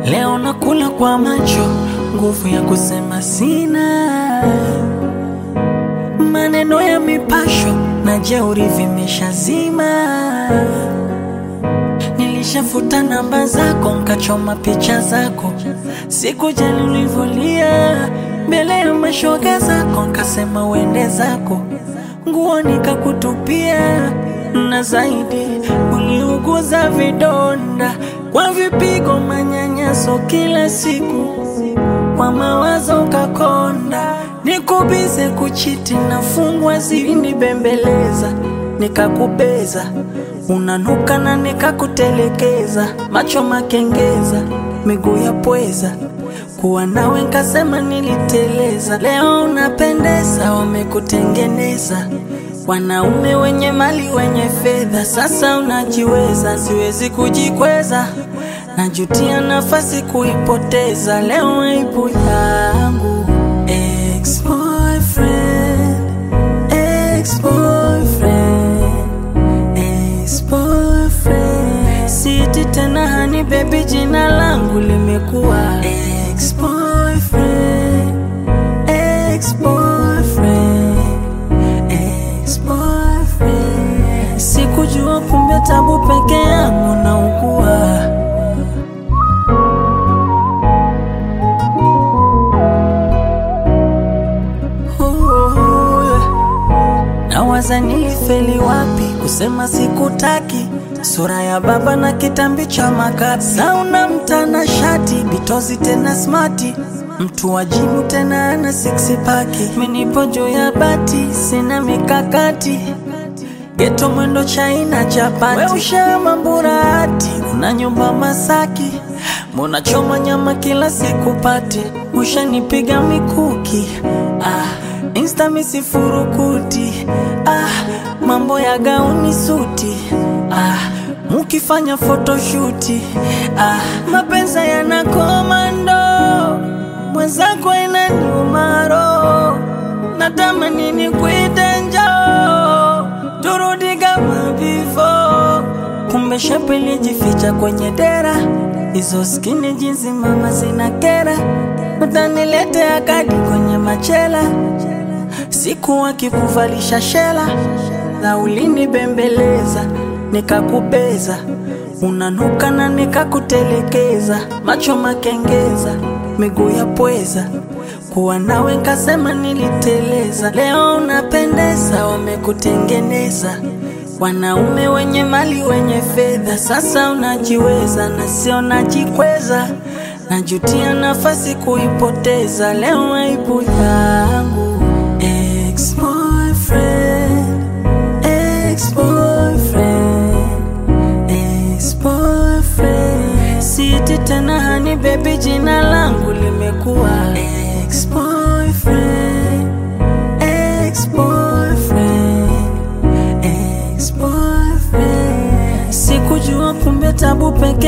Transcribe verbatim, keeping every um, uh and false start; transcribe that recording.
Leo nakula kwa macho, nguvu ya kusema sina. Maneno ya mipasho na jeuri vimeshazima. Nilishafuta namba zako, nkachoma picha zako. Sikujali ulivyolia mbele ya mashoga zako, nkasema uende zako. Nguo nikakutupia, na zaidi uliuguza vidonda kwa vipigo, manyanyaso kila siku. Kwa mawazo kakonda, nikubize kuchiti na fungwa zini bembeleza. Nikakubeza, unanuka na nikakutelekeza. Macho makengeza, miguu ya pweza, kuwa nawe nkasema niliteleza. Leo unapendeza, wamekutengeneza wanaume wenye mali wenye fedha. Sasa unajiweza, siwezi kujikweza. Najutia nafasi kuipoteza. Leo aibu yangu. Ex-boyfriend, ex-boyfriend, ex-boyfriend. Siti tena hani baby, jina langu limekuwa ex-boyfriend, ex-boyfriend, ex-boyfriend. Sikujua kumbe tabu peke yangu naugua. Nawaza nilifeli wapi kusema sikutaki. Sura ya baba na kitambi cha makapi. Sauna mtana shati, bitozi tena smarti. Mtu wa jimu tena ana six pack. Menipo juu ya bati, sina mikakati. Geto mwendo China chapati. We ushama mburati, una nyumba Masaki. Muna choma nyama kila siku pati. Ushanipiga mikuki, ah, Insta misifurukuti, ah, mambo ya gauni suti, ah, mukifanya photoshooti, ah, mapenza yana komando. Mwenzako inaniuma roho, natamani nikuite njoo, turudi kama before. Kumbe shepu lijificha kwenye dera. Hizo skinny jeans mama zina kera. Utaniletea kadi kwenye machela. Siku wakikuvalisha shela. Na ulini bembeleza, nikakubeza. Unanuka na nikakutelekeza. Macho makengeza, miguu ya pweza, kuwa nawe nkasema niliteleza. Leo unapendeza, wamekutengeneza wanaume wenye mali wenye fedha. Sasa unajiweza na sio najikweza. Najutia nafasi kuipoteza. Leo aibu yangu. Ex-boyfriend, ex-boyfriend, ex-boyfriend. Siti tena hani baby, jina langu limekuwa ex-boyfriend, ex-boyfriend, ex-boyfriend. Sikujua kumbe tabu peke